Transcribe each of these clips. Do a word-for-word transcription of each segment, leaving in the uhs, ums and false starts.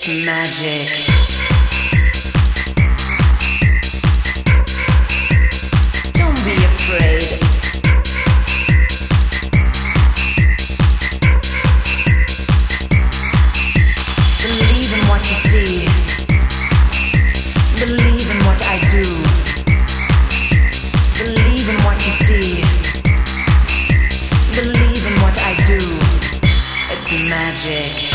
It's magic. Don't be afraid. Believe in what you see. Believe in what I do. Believe in what you see. Believe in what I do. It's magic.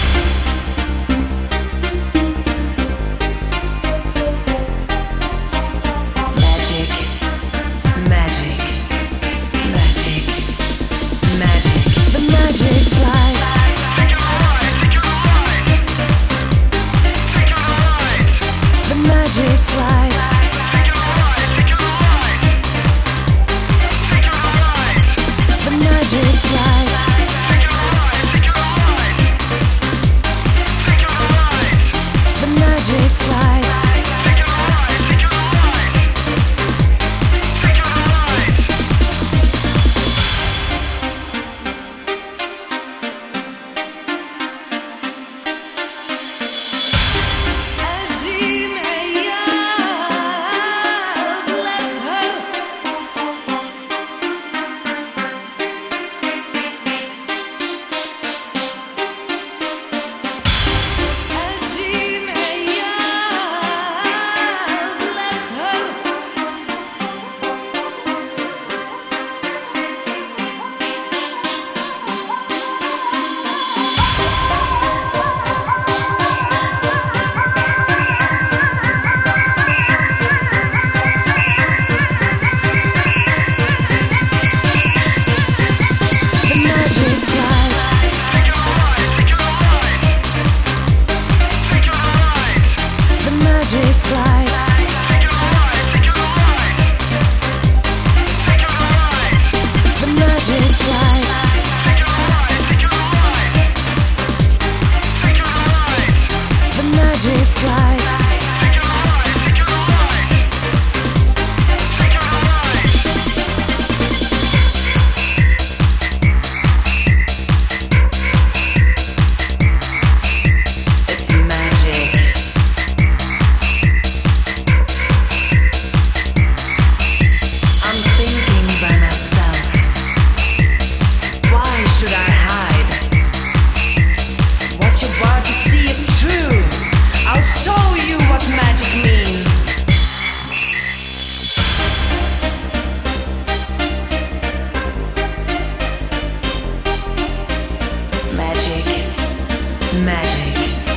Magic,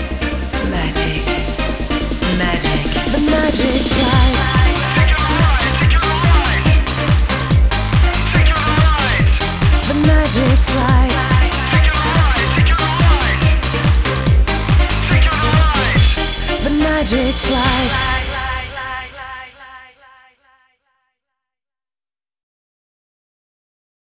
magic, magic. The magic's light. Take a ride, take a ride. Take a ride. The magic's light. Take a ride, take a ride. Take a ride. The magic's light.